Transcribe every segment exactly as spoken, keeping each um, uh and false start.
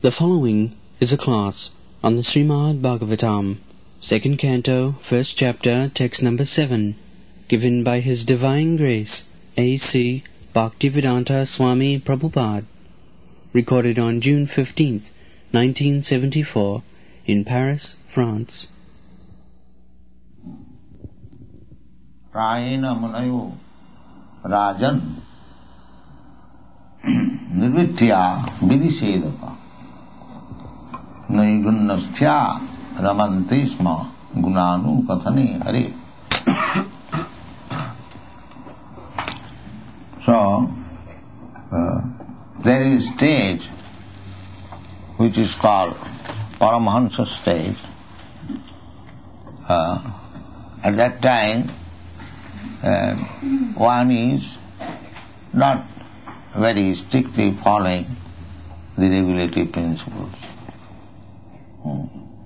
The following is a class on the Srimad Bhagavatam, second canto, first chapter, text number seven, given by His Divine Grace, A C Bhaktivedanta Swami Prabhupada, recorded on June fifteenth, nineteen seventy-four, in Paris, France. Prayena munayo rajan nirvitya vidhisedaka naigunnasthya ramante sma gunanu kathane hare. So, uh, there is a stage which is called Paramahansa stage. Uh, at that time, uh, one is not very strictly following the regulative principles. Hmm.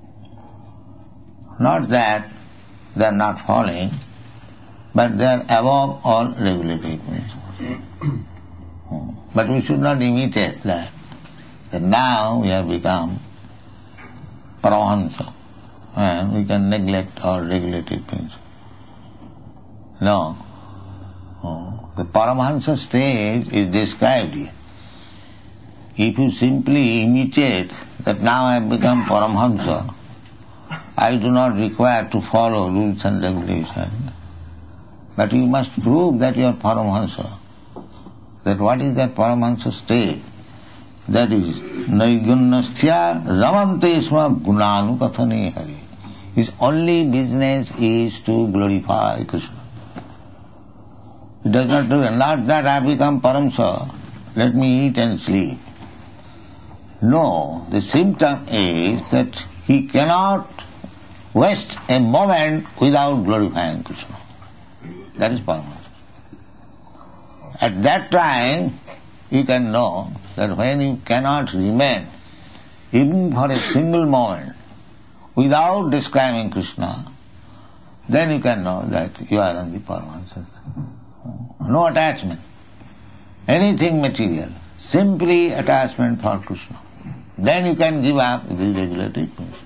Not that they are not following, but they are above all regulative principles. Hmm. But we should not imitate that. That now we have become Paramahansa and we can neglect all regulative principles. No. Oh. The Paramahansa stage is described here. If you simply imitate that now I have become Paramahansa, I do not require to follow rules and regulations. But you must prove that you are Paramahansa. That what is that Paramahansa stage? That is Naigunnasthya ramante sma gunanu kathane hare. His only business is to glorify Krishna. He does not do it. Not that I become Paramsa, let me eat and sleep. No, the symptom is that he cannot waste a moment without glorifying Krishna. That is Paramahansa. At that time, you can know that when you cannot remain, even for a single moment, without describing Krishna, then you can know that you are on the Paramahansa. No attachment. Anything material. Simply attachment for Krishna. Then you can give up the regulative principle.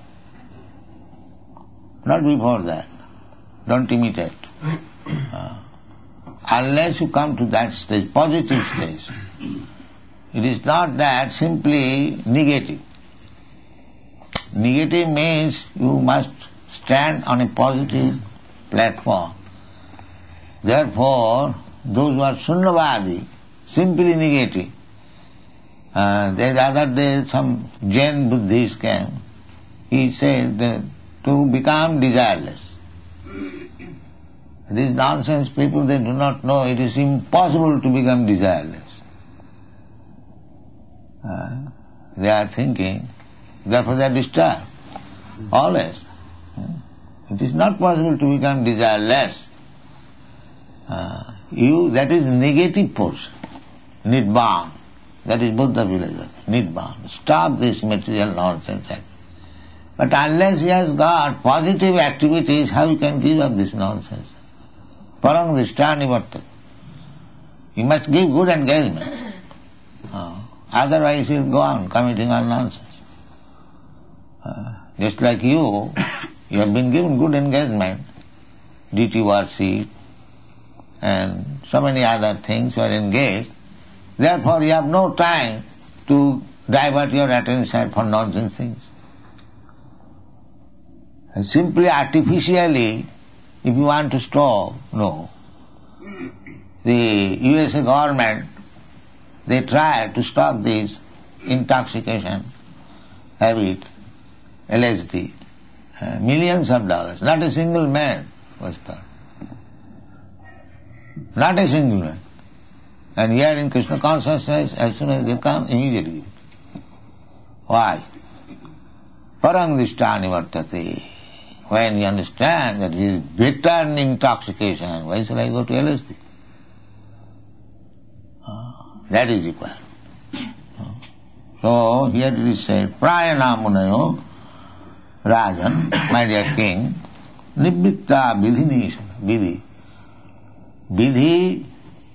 Not before that. Don't imitate. Uh, unless you come to that stage, positive stage. It is not that simply negative. Negative means you must stand on a positive platform. Therefore, those who are Sunnavadi, simply negative. Uh, the other day some Jain Buddhist came. He said that to become desireless. These nonsense people, they do not know it is impossible to become desireless. Uh, they are thinking, therefore they are disturbed. Always. It is not possible to become desireless. Uh, you, that is negative portion. Nidban. That is Buddha philosophy. Nidban. Stop this material nonsense. But unless he has got positive activities, how you can give up this nonsense? Parang drishtani vartat. You must give good engagement. Uh, otherwise he will go on committing all nonsense. Uh, just like you, you have been given good engagement, duty worship, and so many other things you are engaged. Therefore you have no time to divert your attention for nonsense things. And simply artificially, if you want to stop, no. The U S A government, they try to stop this intoxication habit, L S D, uh, millions of dollars. Not a single man was stopped. Not a single man. And here in Krishna consciousness, as soon as they come, immediately. Why? Parang drishtani vartate. When you understand that it is bitter intoxication, why shall I go to L S D? Uh, that is required. Uh, so here it is said, Prayana munayo rajan, my dear king, nibbitta vidhi vidhi. Vidhi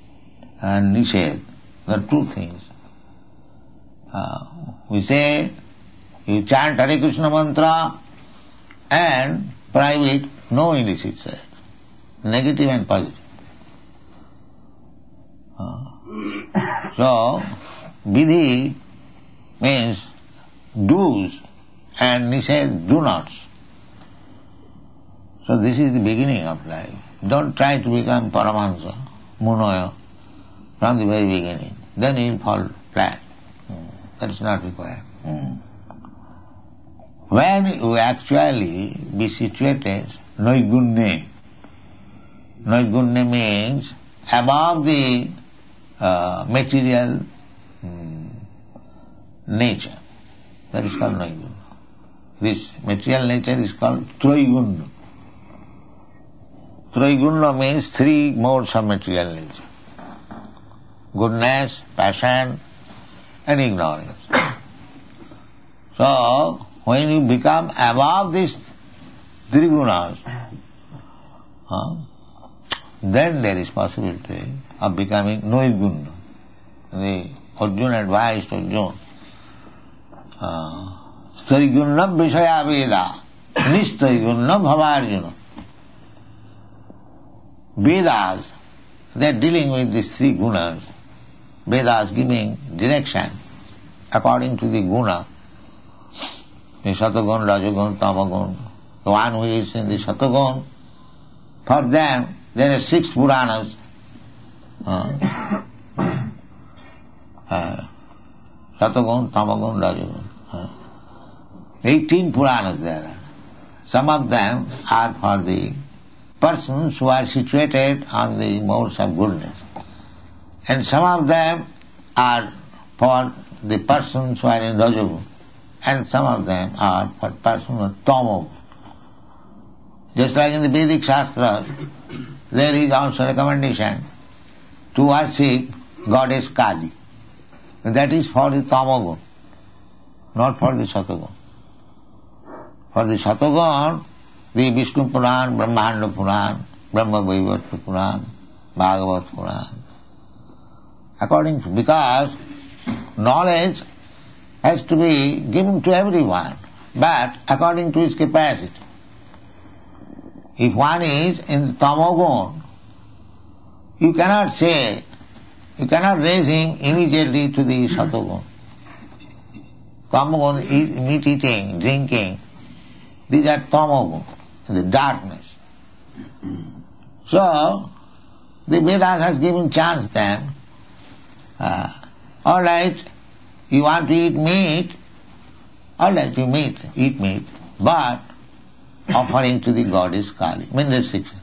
and nished, there are two things. Uh, we say You chant Hare Krishna mantra and private, no illicit sex. Negative and positive. Uh, so, vidhi means do's and nished do nots. So this is the beginning of life. Don't try to become Paramahansa, Munoya, from the very beginning. Then you will fall flat. Mm. That is not required. Mm. When you actually be situated, Naigunne. Naigunne means above the uh, material mm, nature. That is called Naigunna. This material nature is called Traigunna. Traigunna means three modes of material nature. Goodness, passion, and ignorance. So, when you become above these three gunas, huh, then there is possibility of becoming Nirgunna. The Arjuna advised Arjuna, Starigunna Vishaya Veda, Nistarigunna Bhavarjuna. Vedas, they are dealing with these three gunas. Vedas giving direction according to the guna. The Satagun, Rajagun, Tamagun. The one who is in the Satagun, for them there are six Puranas. Uh, uh, Satagun, Tamagun, Rajagun. Uh, Eighteen Puranas there are. Some of them are for the persons who are situated on the modes of goodness. And some of them are for the persons who are in Rajagun. And some of them are for persons of Tamo. Just like in the Vedic Shastra, there is also recommendation to worship goddess Kali. And that is for the Tamagun, not for the Satagun. For the Satagun, the Vishnu Puran, Brahmanda Puran, Brahma Vaivarta Puran, Bhagavad Puran. According to, because knowledge has to be given to everyone, but according to his capacity. If one is in the Tamagun, you cannot say, you cannot raise him immediately to the Satagun. Tamagun, eat, meat eating, drinking, these are Tamagun, the darkness. So, the Vedas has given chance then, uh, all right, you want to eat meat, all right, you meat, eat meat, but offering to the goddess Kali, mean restriction.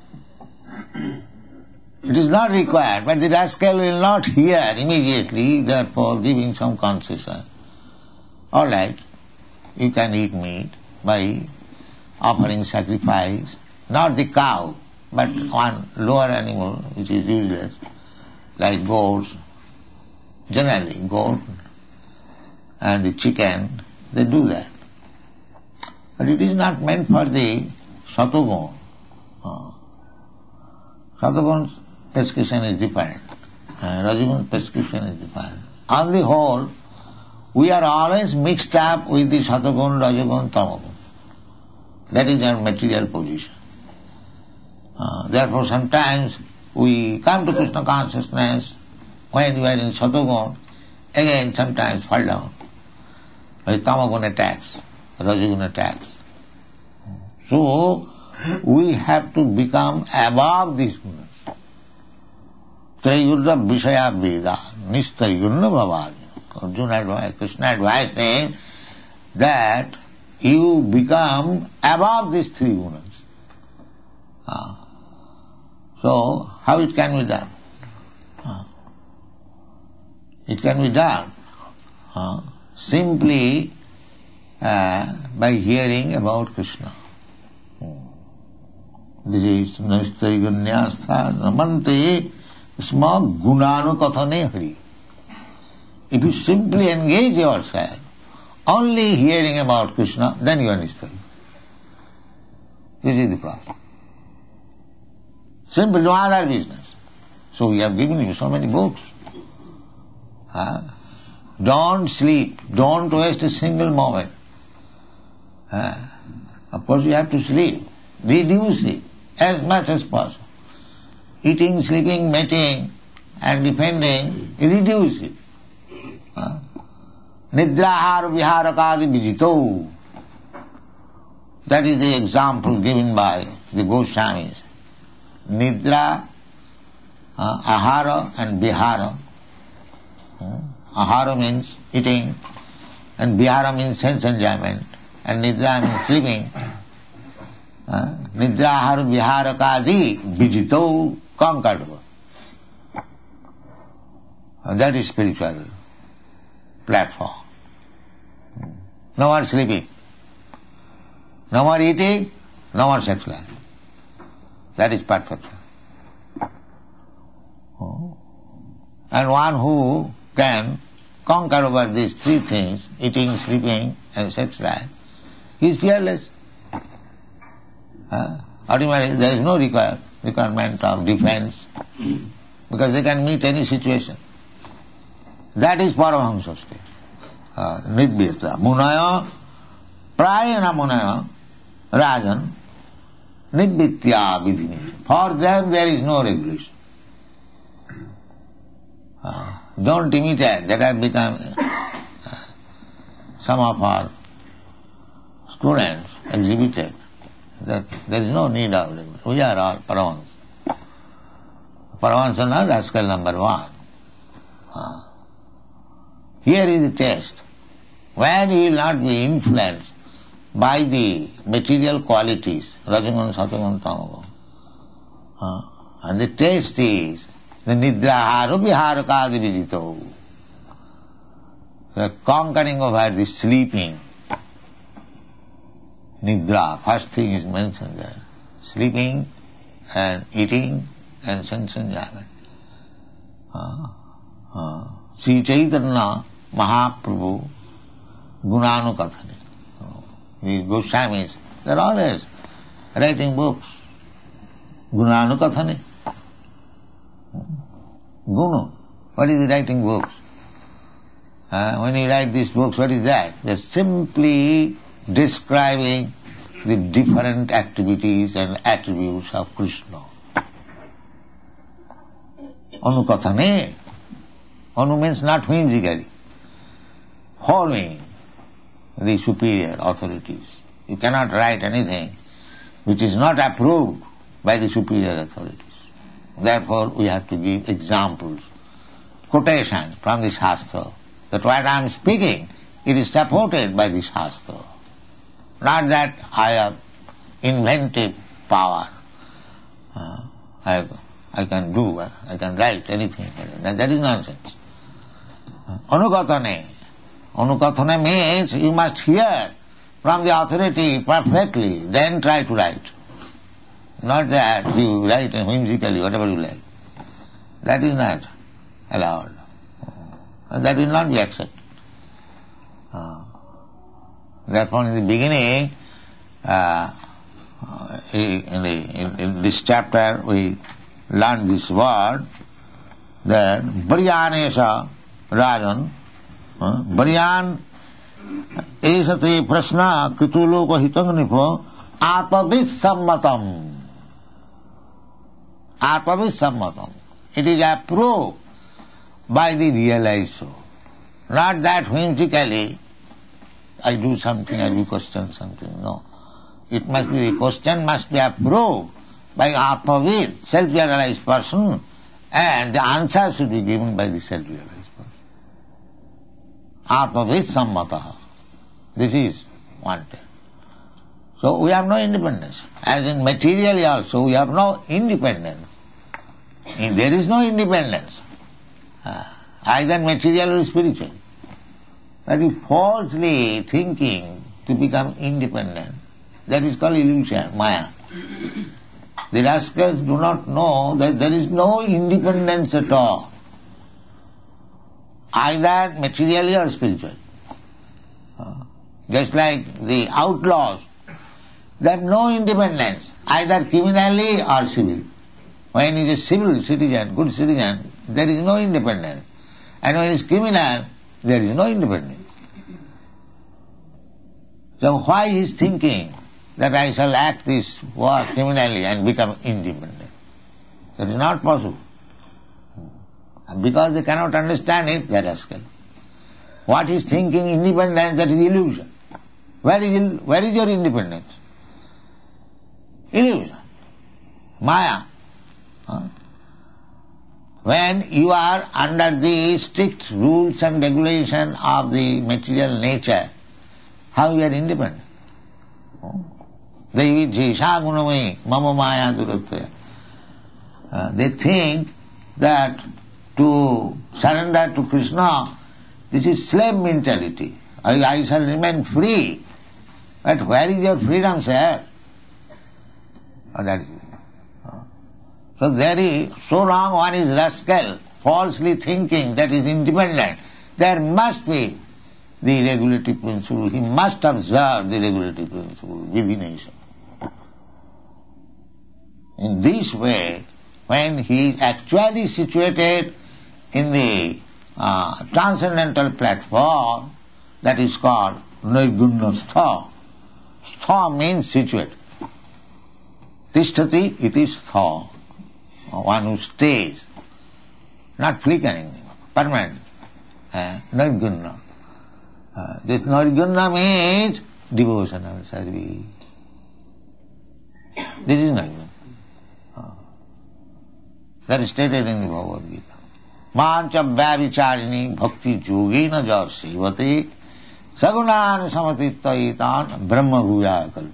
It is not required, but the rascal will not hear immediately, therefore giving some concession. All right, you can eat meat by offering sacrifice, not the cow, but one lower animal which is useless, like goats, generally goat and the chicken, they do that. But it is not meant for the Satagun. Uh, Satagun's prescription is different. Uh, Rajagun's prescription is different. On the whole, we are always mixed up with the Satagun, Rajagun, Tamagun. That is our material position. Uh, therefore sometimes we come to Krishna consciousness when we are in Satagun, again sometimes fall down. When Tamagun attacks, Rajagun attacks. So, we have to become above these gunas. Trayurra Vishaya Veda, Nistayurna Bhavarjuna. Arjuna advised, Krishna advised him that you become above these three gunas. Ah. So, how it can be done? Ah. It can be done ah. simply uh, by hearing about Krishna. This is Nistayurnyastha Namante Sma Gunanu Kathane Hari. If you simply engage yourself only hearing about Krishna, then you are Nistayur. This is the problem. Simple, no other business. So we have given you so many books. Huh? Don't sleep. Don't waste a single moment. Uh, of course you have to sleep. Reduce it as much as possible. Eating, sleeping, mating and defending, reduce it. Uh, Nidrahara viharakadi vijito. That is the example given by the Goswamis. Nidra, uh, ahara and vihara. Uh, ahara means eating and vihara means sense enjoyment and nidra means sleeping. Uh, Nidrahara viharakadi vijito, conquered. And that is spiritual platform. No more sleeping, no more eating, no more sex life. That is perfection. And one who can conquer over these three things, eating, sleeping and sex life, he is fearless. Uh, ultimately there is no require, requirement of defense because they can meet any situation. That is Paramahamsa state. Uh, Nidvyata. Munaya, prayana munaya, rajan, nidvyatya vidhini. For them there is no regulation. Uh, don't imitate that have become uh, some of our students exhibited that there is no need of regulation. We are all Paramahamsa. Paramahamsa is rascal number one. Uh, here is the test. When he will not be influenced by the material qualities, Rajagun, Satagun, Tamagun. Uh, and the test is the Nidrahara viharakadi vijito. The conquering over the sleeping. Nidra, first thing is mentioned there. Sleeping and eating and sense enjoyment. Uh, uh, Sri Chaitanya Mahaprabhu Gunanukathane. The Goswamis, they are always writing books. Gunanukathane. Gunu. What is writing books? Uh, when you write these books, what is that? They are simply describing the different activities and attributes of Krishna. Anukathane. Anu means not whimsically. Following the superior authorities. You cannot write anything which is not approved by the superior authorities. Therefore, we have to give examples, quotations from the Shastra, that what I am speaking, it is supported by the Shastra. Not that I have inventive power. Uh, I, I can do, I can write anything. That is nonsense. Anukathane. Anukathane means you must hear from the authority perfectly, then try to write. Not that you write whimsically, whatever you like. That is not allowed. That will not be accepted. Uh, therefore in the beginning, uh, in, the, in, in this chapter we learn this word, that Varyanesha Rajan, uh, Varyan esate prasna krituloko hitangnipo atmavid sammatam. Atmavid sammatam. It is approved by the realized soul. Not that whimsically I do something, I do question something. No. It must be, the question must be approved by Atmavid, self-realized person, and the answer should be given by the self-realized person. Atmavid sammataha. This is wanted. So we have no independence. As in materially also, we have no independence. There is no independence. Uh, either material or spiritual. But if falsely thinking to become independent, that is called illusion, maya. The rascals do not know that there is no independence at all. Either materially or spiritual. Uh, just like the outlaws, they have no independence, either criminally or civil. When he is a civil citizen, good citizen, there is no independence. And when he is criminal, there is no independence. So why he is thinking that I shall act this war criminally and become independent? That is not possible. And because they cannot understand it, they are rascal. What is thinking independence, that is illusion. Where is, where is your independence? Illusion. Maya. Huh? When you are under the strict rules and regulation of the material nature, how you are independent? Devi jisha gunamai mama maya duratya. They think that to surrender to Krishna, this is slave mentality. I, I shall remain free. But where is your freedom, sir? Oh, that is it. So there is, so long one is rascal, falsely thinking that is independent, there must be the regulative principle. He must observe the regulative principle within himself. In this way, when he is actually situated in the uh, transcendental platform, that is called Nirgunna Stha. Stha means situate. Tishtati iti stha. One who stays, not flickering, permanent. Uh, Nirgunna. Uh, this Nirgunna means devotional service. This is Nirgunna. Uh, that is stated in the Bhagavad Gita. Mancha vyavicharini bhakti yogena ja sevate sagunan samatittaitan brahma bhuya kalpa.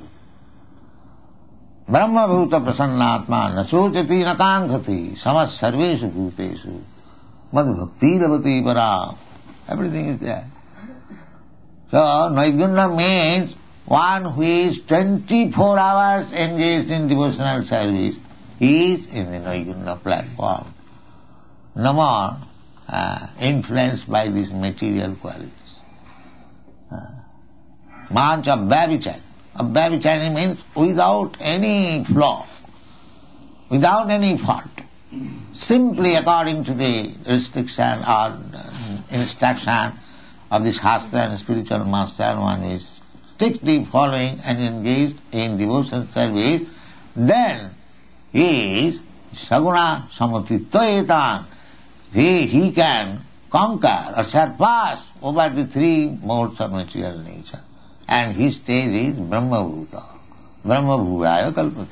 Brahma bhuta prasannatma na sochati na kankhati samas sarveshu bhuteshu mad bhakti lavati para. Everything is there. So, Nirgunna means one who is twenty-four hours engaged in devotional service. He is in the Nirgunna platform. No more uh, influenced by these material qualities. Uh, Mancha Abhyavicari. Abhyavicari means without any flaw, without any fault. Simply according to the restriction or instruction of the Shastra and spiritual master, one is strictly following and engaged in devotion service, then he is saguna samatittoyetan. He, he can conquer or surpass over the three modes of material nature. And his stage is Brahma Bhuta. Brahma Bhuvaya Kalpata.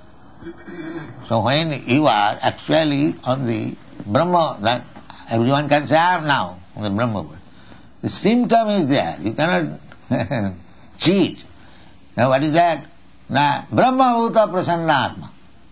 So when you are actually on the Brahma, that everyone can say, I am now on the Brahma Bhuta. The symptom is there. You cannot cheat. Now what is that? Now, Brahma Bhuta Prasannatma.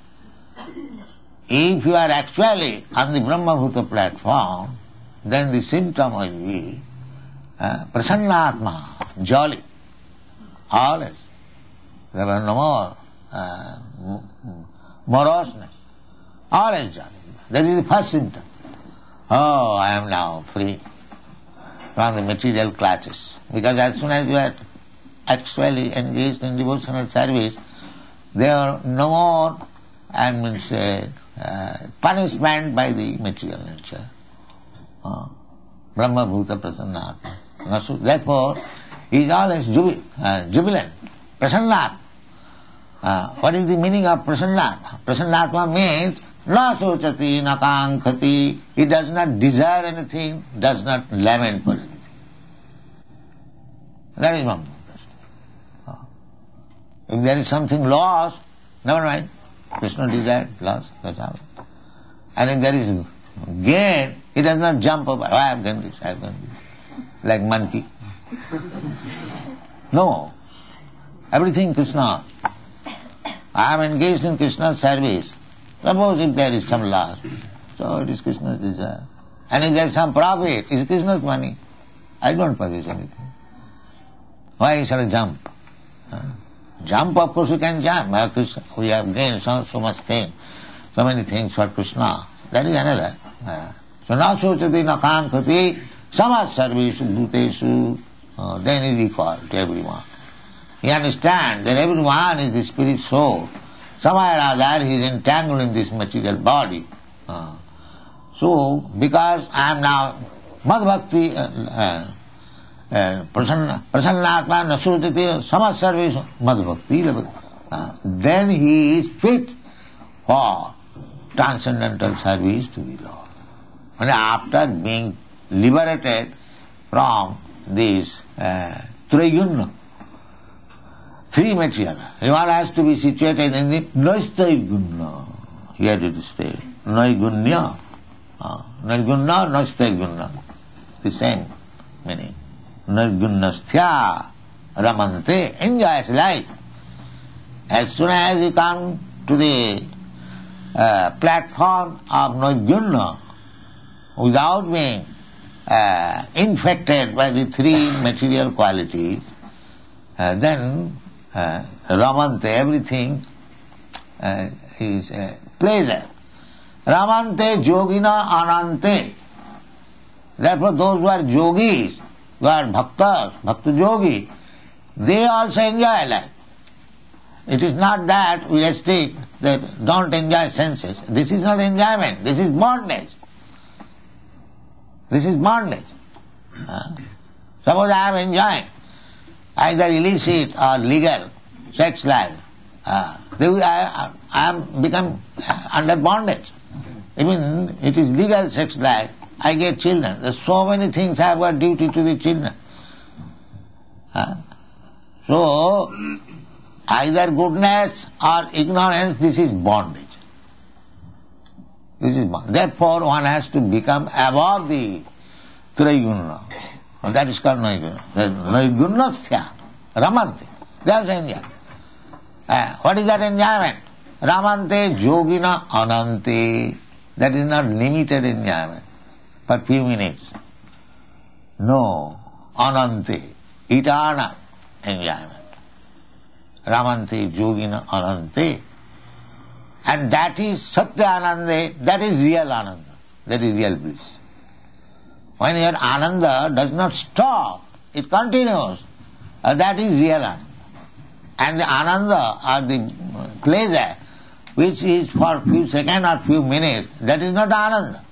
If you are actually on the Brahma Bhuta platform, then the symptom will be uh, Prasannatma, jolly. Always. There are no more uh, moroseness. Always jolly. That is the first symptom. Oh, I am now free from the material clutches. Because as soon as you are actually engaged in devotional service, there are no more, I mean, say, uh, punishment by the material nature. Uh, Brahma Bhuta Prasannatma. Therefore, he is always jubil, uh, jubilant. Prasannatma. Uh, what is the meaning of Prasannatma? Prasannatma means na sochati na kankhati. He does not desire anything, does not lament for anything. That is Brahma. Uh, if there is something lost, never mind. Krishna desired, lost, that's all. And if there is gain, he does not jump over. Oh, I have done this, I have done this. Like monkey. No. Everything Krishna. I am engaged in Krishna's service. Suppose if there is some loss, so it is Krishna's desire. And if there is some profit, it is Krishna's money. I don't purchase anything. Why shall I jump? Huh? Jump, of course we can jump. We have gained so, so much thing, so many things for Krishna. That is another. Uh, so na sochati na kankhati samas sarveshu bhuteshu. Uh, then he is equal to everyone. He understands that everyone is the spirit soul. Somehow or other he is entangled in this material body. Uh, so, because I am now Mad Bhakti, uh, uh, uh, prasanna, prasannatma nasutati samasarvesu madhbhakti. Uh, then he is fit for transcendental service to the Lord. And after being liberated from this uh, Traygunna, three material, one has to be situated in the Naistaigunna. Here it is stated. Naigunya. Uh, Naigunya, Naistaigunna. The same meaning. Naigunnasthya ramante, enjoys life. As soon as you come to the uh, platform of Naigunya, without being uh, infected by the three material qualities, uh, then uh, ramante, everything uh, is uh, pleasure. Ramante yogina anante. Therefore those who are yogis, who are bhaktas, bhakta yogi, they also enjoy life. It is not that we restrict that don't enjoy senses. This is not enjoyment, this is bondage. This is bondage. Uh, suppose I am enjoying either illicit or legal sex life, uh, I, I am become under bondage. Even it is legal sex life, I get children. There are so many things I have got duty to the children. Uh, so, either goodness or ignorance, this is bondage. This is bondage. Therefore, one has to become above the Traygunna. That is called Naigunya. Naigunnasthya, ramante. That's enjoyment. Uh, what is that enjoyment? Ramante yogina anante. That is not limited enjoyment, but few minutes. No, anante, eternal enjoyment. Ramante yogina anante. And that is satya ananda, that is real ananda, that is real bliss. When your ananda does not stop, it continues, uh, that is real ananda. And the ananda or the pleasure which is for few seconds or few minutes, that is not ananda.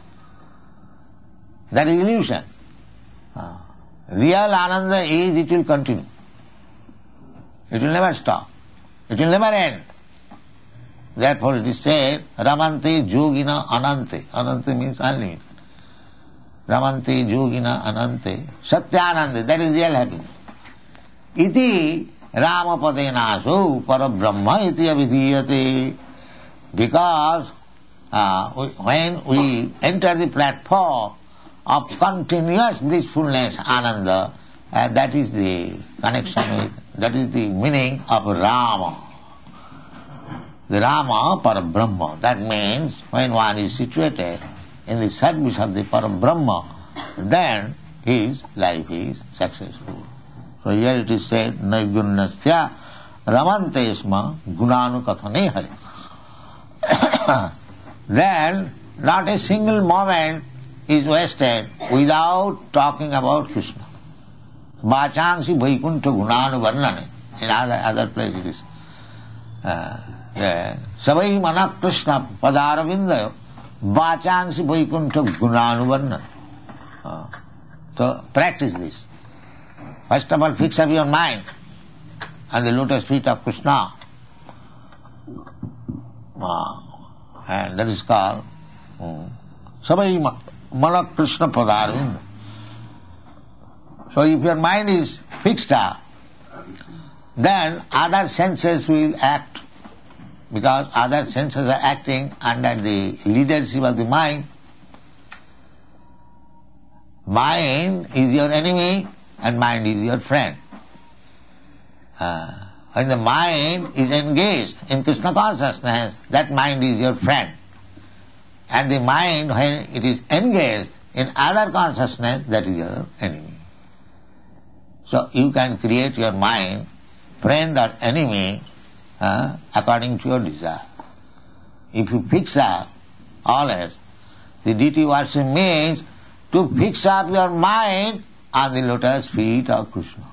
That is illusion. Uh, real ananda is it will continue. It will never stop. It will never end. Therefore it is said, Ramante yogina anante. Anante means unlimited. Ramante yogina anante. Satyananda, that is real happiness. Iti Ramapadenaso parabrahma iti avidhiyate. Because uh, when we enter the platform of continuous blissfulness, ananda, uh, that is the connection with, that is the meaning of Rama. The Rama Parabrahma. That means when one is situated in the service of the Parabrahma, then his life is successful. So here it is said, Naigunnasthya ramante isma gunanu kathane hari. Then not a single moment is wasted without talking about Krishna. Vachangsi vaikuntha gunanu varnane. In other, other places it is. Savai mana Krishna padaravindayo vachangsi vaikuntha gunanu varnane. So practice this. First of all, fix up your mind on the lotus feet of Krishna. And that is called Savai mana Krishna padaravindayo. So if your mind is fixed up, then other senses will act, because other senses are acting under the leadership of the mind. Mind is your enemy and mind is your friend. Uh, when the mind is engaged in Krishna consciousness, that mind is your friend. And the mind, when it is engaged in other consciousness, that is your enemy. So you can create your mind, friend or enemy, uh, according to your desire. If you fix up always, the deity worship means to fix up your mind on the lotus feet of Krishna.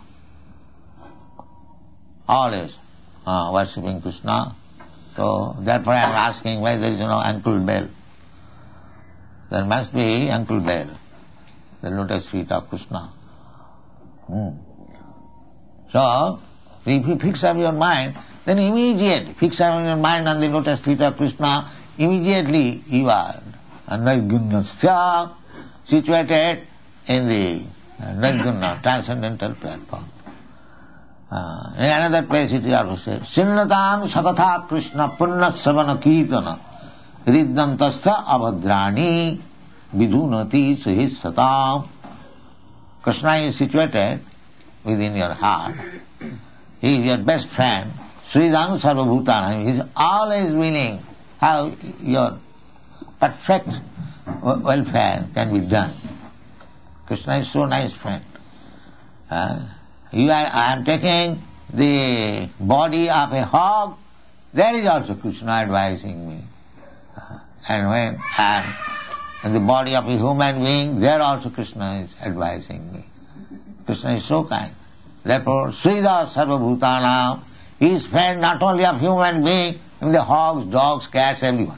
Always uh, worshipping Krishna. So therefore I am asking why there is no ankle bell. There must be ankle bell, the lotus feet of Krishna. Hmm. So, if you fix up your mind, then immediately fix up your mind on the lotus feet of Krishna, immediately you are Nirgunasya, situated in the Nirguna, transcendental platform. Uh, in another place it is also said, Sinnatang Sakatha Krishna Punna Savana Kirtana Riddham Tasya Abhadrani Vidhunati Suhis Satam. Krishna is situated within your heart. He is your best friend. Sridhang Sarvabhutana. He is always willing how your perfect welfare can be done. Krishna is so nice friend. Uh, you are, I am taking the body of a hog, there is also Krishna advising me. Uh, and when I am in the body of a human being, there also Krishna is advising me. Krishna is so kind. Therefore, Sridhar Sarvabhutana, he is friend not only of human being, but the hogs, dogs, cats, everyone.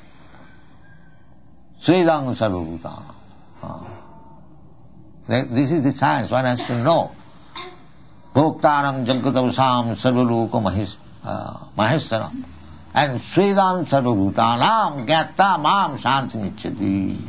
Sridhang Sarvabhutana. Uh. This is the science one has to know. Bhoktaram Jagatavasam Sarvaluka Maheshwaram. And Sridham Sarvabhutanam Gyatta Mam Shantimicchati.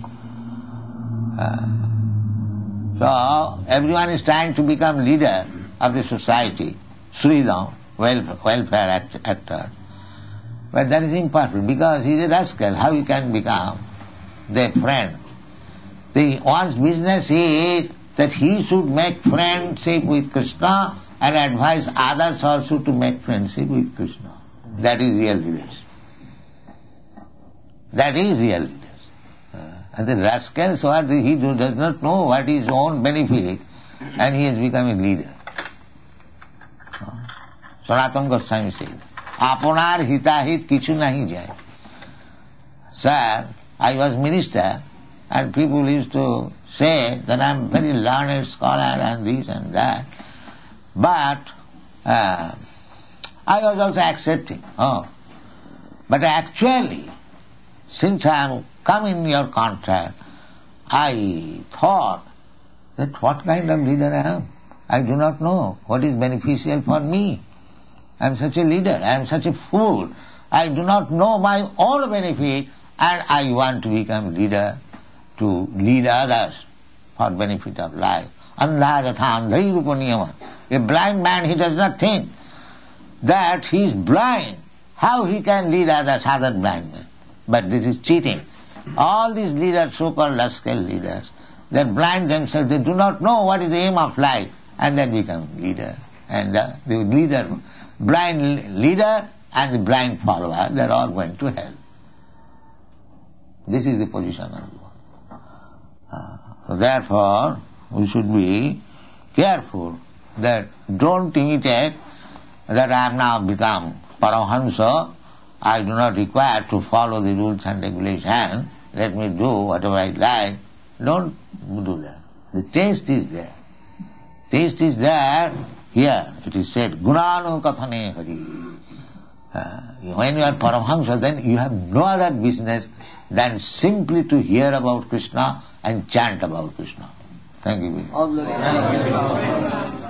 So, everyone is trying to become leader of the society, Sridham, welfare, welfare actor. But that is impossible because he is a rascal. How he can become their friend? The one's business is that he should make friendship with Krishna and advise others also to make friendship with Krishna. That is real leadership. That is real leadership. Uh, and the rascal, so what he do, does not know what is his own benefit, and he has become a leader. Uh, Sanatana Goswami says, Apunar hitahit kichu nahi jai. Sir, I was minister, and people used to say that I am very learned scholar and this and that. But uh, I was also accepting. Oh. But actually, since I have come in your contact, I thought that what kind of leader I am. I do not know what is beneficial for me. I am such a leader. I am such a fool. I do not know my own benefit, and I want to become leader to lead others for benefit of life. Andhajatha andhai rupa niyama. A blind man, he does not think that he is blind. How he can lead others, other blind men? But this is cheating. All these leaders, so-called rascal leaders, they are blind themselves. They do not know what is the aim of life, and they become leader. And the, the leader, blind leader and the blind follower, they are all going to hell. This is the position of the world. Uh, so therefore, we should be careful that don't imitate that I have now become Paramahamsa, I do not require to follow the rules and regulations, let me do whatever I like. Don't do that. The taste is there. Taste is there. Here it is said, Gunanu Kathane Hari. Uh, when you are Paramahamsa, then you have no other business than simply to hear about Krishna and chant about Krishna. Thank you very much.